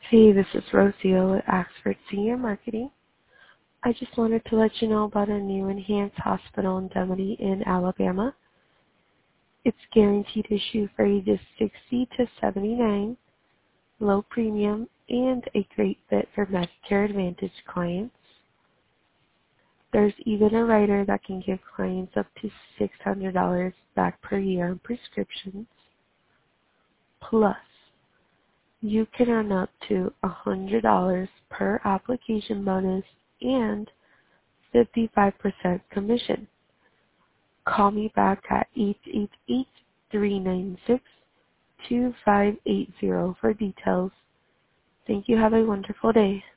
Hey, this is Rocio with Oxford Senior Marketing. I just wanted to let you know about a new enhanced hospital indemnity in Alabama. It's guaranteed issue for ages 60 to 79, low premium, and a great fit for Medicare Advantage clients. There's even a rider that can give clients up to $600 back per year on prescriptions. Plus, you can earn up to $100 per application bonus and 55% commission. Call me back at 888-396-2580 for details. Thank you. Have a wonderful day.